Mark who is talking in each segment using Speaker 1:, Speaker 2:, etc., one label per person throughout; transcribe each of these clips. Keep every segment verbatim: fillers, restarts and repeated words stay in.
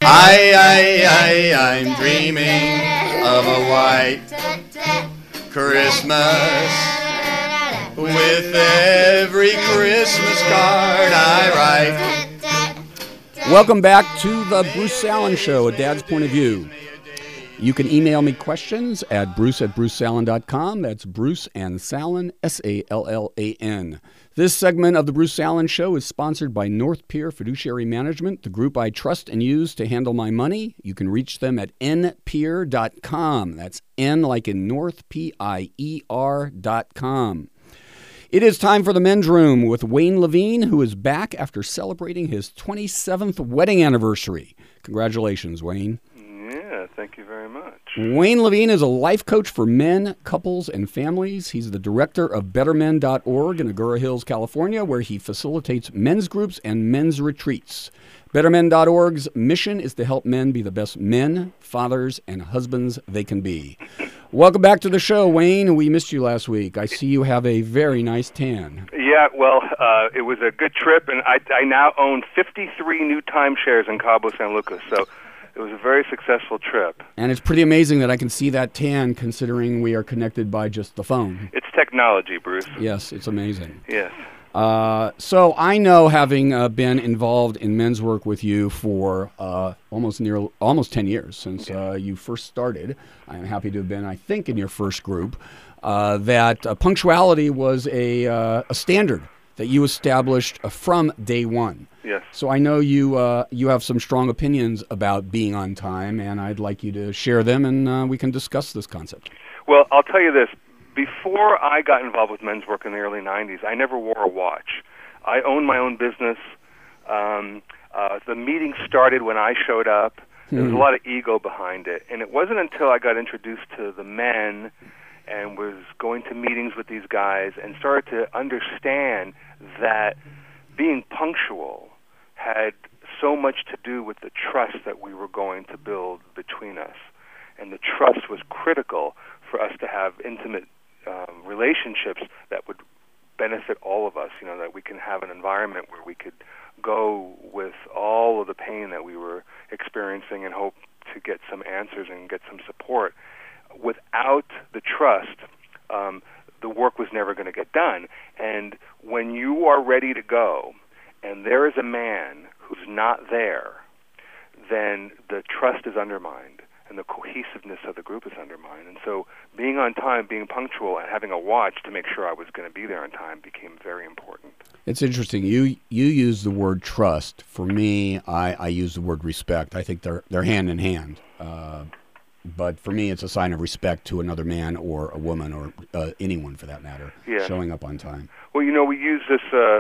Speaker 1: I, I, I, I'm dreaming of a white Christmas. With every Christmas card I write.
Speaker 2: Welcome back to the Bruce Sallin Show, A Dad's Point of View. You can email me questions at bruce at bruce sallin dot com. That's Bruce and Sallin, S A L L A N. This segment of the Bruce Sallin Show is sponsored by North Pier Fiduciary Management, the group I trust and use to handle my money. You can reach them at n pier dot com. That's N like in North, P I E R dot com. It is time for the Men's Room with Wayne Levine, who is back after celebrating his twenty-seventh wedding anniversary. Congratulations, Wayne.
Speaker 3: Yeah, thank you very much.
Speaker 2: Wayne Levine is a life coach for men, couples, and families. He's the director of better men dot org in Agoura Hills, California, where he facilitates men's groups and men's retreats. better men dot org's mission is to help men be the best men, fathers, and husbands they can be. Welcome back to the show, Wayne. We missed you last week. I see you have a very nice tan.
Speaker 3: Yeah, well, uh, it was a good trip, and I, I now own fifty-three new timeshares in Cabo San Lucas, so it was a very successful trip.
Speaker 2: And it's pretty amazing that I can see that tan considering we are connected by just the phone.
Speaker 3: It's technology, Bruce.
Speaker 2: Yes, it's amazing.
Speaker 3: Yes.
Speaker 2: Uh, so I know, having uh, been involved in men's work with you for uh, almost near almost ten years since uh, you first started, I'm happy to have been, I think, in your first group, uh, that uh, punctuality was a, uh, a standard that you established uh, from day one.
Speaker 3: Yes.
Speaker 2: So I know you uh, you have some strong opinions about being on time, and I'd like you to share them, and uh, we can discuss this concept.
Speaker 3: Well, I'll tell you this. Before I got involved with men's work in the early nineties, I never wore a watch. I owned my own business. Um, uh, the meeting started when I showed up. There was a lot of ego behind it. And it wasn't until I got introduced to the men and was going to meetings with these guys and started to understand that being punctual had so much to do with the trust that we were going to build between us. And the trust was critical for us to have intimate um, relationships that would benefit all of us, you know, that we can have an environment where we could go with all of the pain that we were experiencing and hope to get some answers and get some support. Without the trust, um, the work was never going to get done. And when you are ready to go and there is a man who's not there, then the trust is undermined and the cohesiveness of the group is undermined. And so being on time, being punctual, and having a watch to make sure I was going to be there on time became very important.
Speaker 2: It's interesting. You you use the word trust. For me, I, I use the word respect. I think they're they're hand in hand. Uh, but for me, it's a sign of respect to another man or a woman or uh, anyone for that matter,
Speaker 3: yeah.
Speaker 2: showing up on time.
Speaker 3: Well, you know, we use this, uh,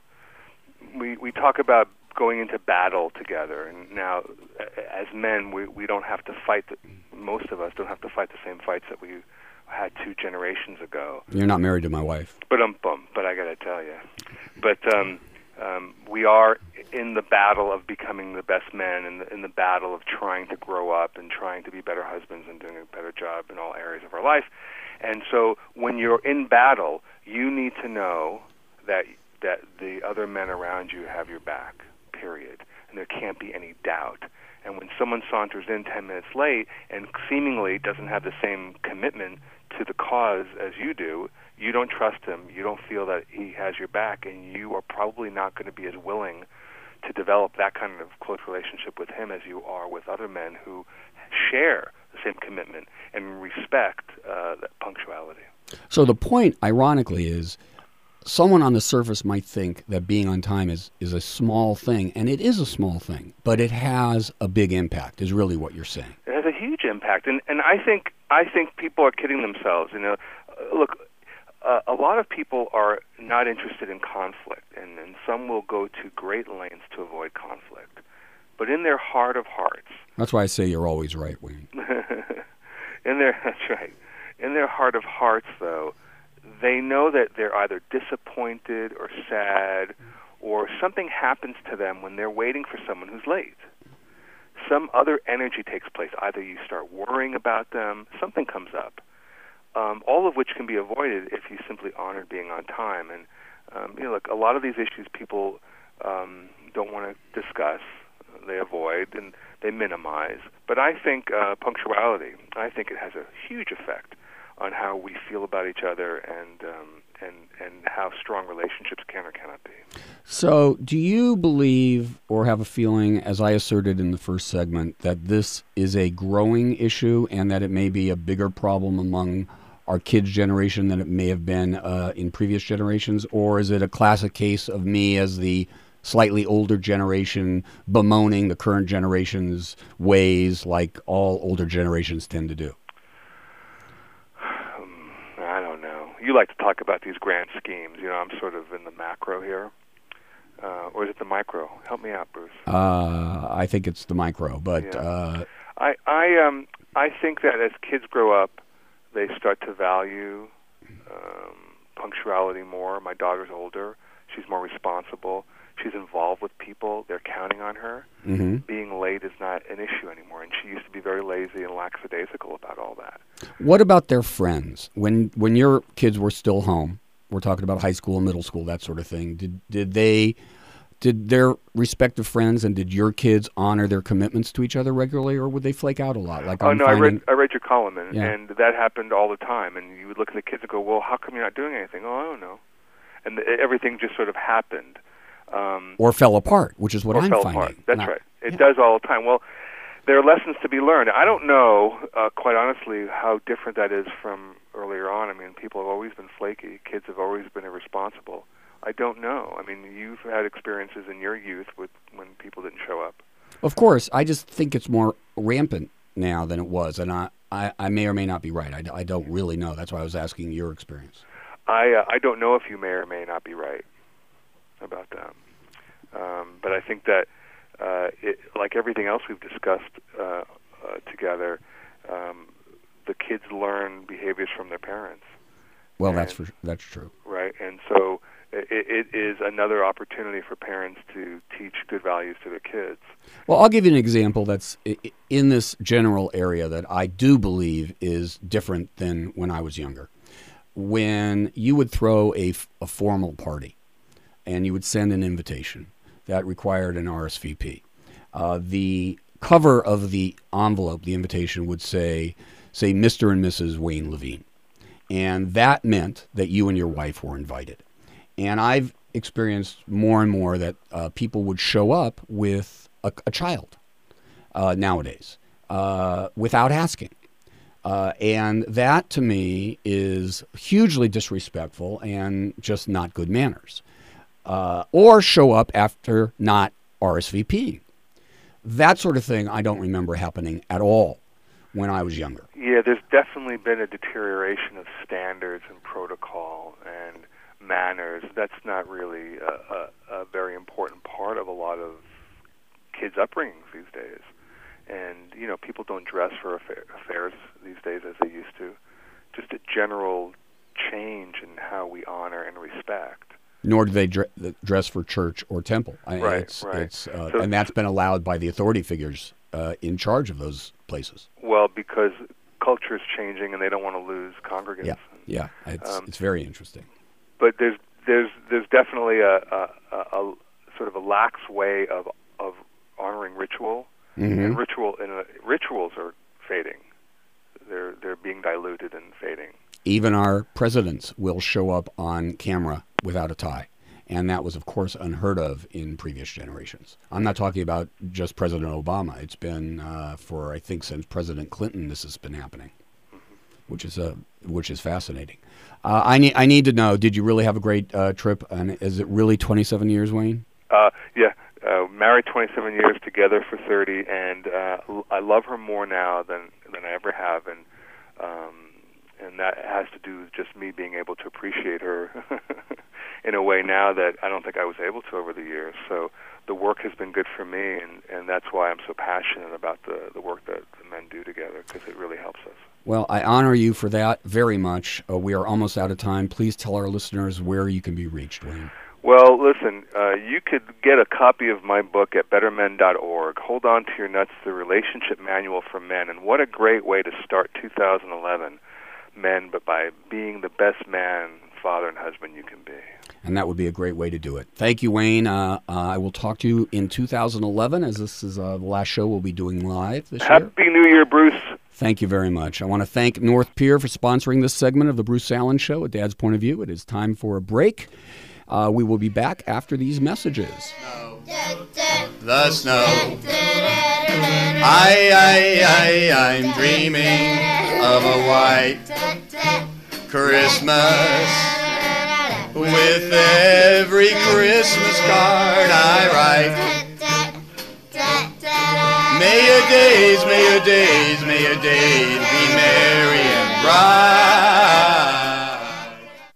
Speaker 3: we, we talk about going into battle together. And now, as men, we, we don't have to fight, the, most of us don't have to fight the same fights that we had two generations ago.
Speaker 2: You're not married to my wife.
Speaker 3: But um, bum, but I got to tell you. But um, um, we are in the battle of becoming the best men, and in, in the battle of trying to grow up and trying to be better husbands and doing a better job in all areas of our life. And so when you're in battle, you need to know that that the other men around you have your back, period. And there can't be any doubt. And when someone saunters in ten minutes late and seemingly doesn't have the same commitment to the cause as you do, you don't trust him, you don't feel that he has your back, and you are probably not going to be as willing to develop that kind of close relationship with him as you are with other men who share the same commitment and respect uh, that punctuality.
Speaker 2: So the point, ironically, is someone on the surface might think that being on time is, is a small thing, and it is a small thing, but it has a big impact, is really what you're saying.
Speaker 3: It has a huge impact, and and I think I think people are kidding themselves. You know, uh, look, uh, a lot of people are not interested in conflict, and, and some will go to great lengths to avoid conflict. But in their heart of hearts,
Speaker 2: that's why I say you're always right, Wayne.
Speaker 3: in their that's right. In their heart of hearts, though, they know that they're either disappointed or sad, or something happens to them when they're waiting for someone who's late. Some other energy takes place. Either you start worrying about them, something comes up, um, all of which can be avoided if you simply honor being on time. And um, you know, look, a lot of these issues people um, don't want to discuss. they avoid and they minimize. But I think uh, punctuality, I think it has a huge effect on how we feel about each other and um, and and how strong relationships can or cannot be.
Speaker 2: So, do you believe or have a feeling, as I asserted in the first segment, that this is a growing issue and that it may be a bigger problem among our kids' generation than it may have been uh, in previous generations? Or is it a classic case of me as the slightly older generation bemoaning the current generation's ways like all older generations tend to do?
Speaker 3: Um, I don't know. You like to talk about these grand schemes. You know, I'm sort of in the macro here. Uh, or is it the micro? Help me out, Bruce.
Speaker 2: Uh, I think it's the micro, but
Speaker 3: Yeah.
Speaker 2: uh,
Speaker 3: I I um I think that as kids grow up, they start to value um, punctuality more. My daughter's older; she's more responsible. She's involved with people; they're counting on her.
Speaker 2: mm-hmm.
Speaker 3: Being late is not an issue anymore, and she used to be very lazy and lackadaisical about all that.
Speaker 2: What about their friends? When when your kids were still home, we're talking about high school, middle school, that sort of thing. Did did they did their respective friends and did your kids honor their commitments to each other regularly, or would they flake out a lot? Like
Speaker 3: Oh
Speaker 2: I'm
Speaker 3: no, I
Speaker 2: finding,
Speaker 3: read I read your column, and,
Speaker 2: Yeah.
Speaker 3: and that happened all the time. And you would look at the kids and go, "Well, how come you're not doing anything?" "Oh, I don't know," and the, everything just sort of happened. Um,
Speaker 2: or fell apart, which is what
Speaker 3: or
Speaker 2: I'm
Speaker 3: fell
Speaker 2: finding.
Speaker 3: apart. That's
Speaker 2: Not-
Speaker 3: right. It
Speaker 2: yeah.
Speaker 3: does all the time. Well, there are lessons to be learned. I don't know, uh, quite honestly, how different that is from earlier on. I mean, people have always been flaky. Kids have always been irresponsible. I don't know. I mean, you've had experiences in your youth with when people didn't show up.
Speaker 2: Of course, I just think it's more rampant now than it was, and I, I, I may or may not be right. I, I don't really know. That's why I was asking your experience.
Speaker 3: I uh, I don't know if you may or may not be right about that. Um, but I think that, uh, it, like everything else we've discussed uh, uh, together, um, the kids learn behaviors from their parents.
Speaker 2: Well, that's
Speaker 3: And-
Speaker 2: for that's true.
Speaker 3: Right, and so it, it is another opportunity for parents to teach good values to their kids.
Speaker 2: Well, I'll give you an example that's i- i- in this general area that I do believe is different than when I was younger. When you would throw a, f- a formal party and you would send an invitation, that required an R S V P. Uh, the cover of the envelope, the invitation, would say, say Mister and Missus Wayne Levine. And that meant that you and your wife were invited. And I've experienced more and more that uh, people would show up with a, a child uh, nowadays uh, without asking. Uh, and that, to me, is hugely disrespectful and just not good manners. Uh, or show up after not R S V P. That sort of thing I don't remember happening at all when I was younger.
Speaker 3: Yeah, there's definitely been a deterioration of standards and protocol and manners. That's not really a, a, a very important part of a lot of kids' upbringings these days. And, you know, people don't dress for affair, affairs these days as they used to. Just a general change in how we honor and respect.
Speaker 2: Nor do they dre- dress for church or temple. I,
Speaker 3: Right,
Speaker 2: it's,
Speaker 3: right.
Speaker 2: It's, uh,
Speaker 3: So-
Speaker 2: and that's been allowed by the authority figures uh, in charge of those places.
Speaker 3: Well, because culture is changing and they don't want to lose congregants.
Speaker 2: Yeah, yeah, it's
Speaker 3: Um,
Speaker 2: it's very interesting.
Speaker 3: But there's there's there's definitely a, a, a, a sort of a lax way of of honoring ritual,
Speaker 2: Mm-hmm.
Speaker 3: and ritual and uh, rituals are fading. They're they're being diluted and fading.
Speaker 2: Even our presidents will show up on camera without a tie. And that was, of course, unheard of in previous generations. I'm not talking about just President Obama. It's been uh, for, I think, since President Clinton, this has been happening, mm-hmm. which is uh, which is fascinating. Uh, I need I need to know, did you really have a great uh, trip? And is it really twenty-seven years, Wayne?
Speaker 3: Uh, yeah, uh, married twenty-seven years, together for thirty, and uh, l- I love her more now than than I ever have, and um, and that has to do with just me being able to appreciate her in a way now that I don't think I was able to over the years. So the work has been good for me, and, and that's why I'm so passionate about the, the work that the men do together, because it really helps us.
Speaker 2: Well, I honor you for that very much. Uh, we are almost out of time. Please tell our listeners where you can be reached, Wayne.
Speaker 3: Well, listen, uh, you could get a copy of my book at better men dot org. Hold on to your nuts, the relationship manual for men. And what a great way to start two thousand eleven, men, but by being the best man father and husband you can be.
Speaker 2: And that would be a great way to do it. Thank you, Wayne. Uh, uh, I will talk to you in two thousand eleven, as this is uh, the last show we'll be doing live this
Speaker 3: Happy
Speaker 2: year.
Speaker 3: Happy New Year, Bruce.
Speaker 2: Thank you very much. I want to thank North Pier for sponsoring this segment of the Bruce Allen Show, A Dad's Point of View. It is time for a break. Uh, we will be back after these messages.
Speaker 1: The snow. I, I, I, I'm dreaming of a white Christmas. With every Christmas card I write. May your days, may your days, may your days be merry and bright.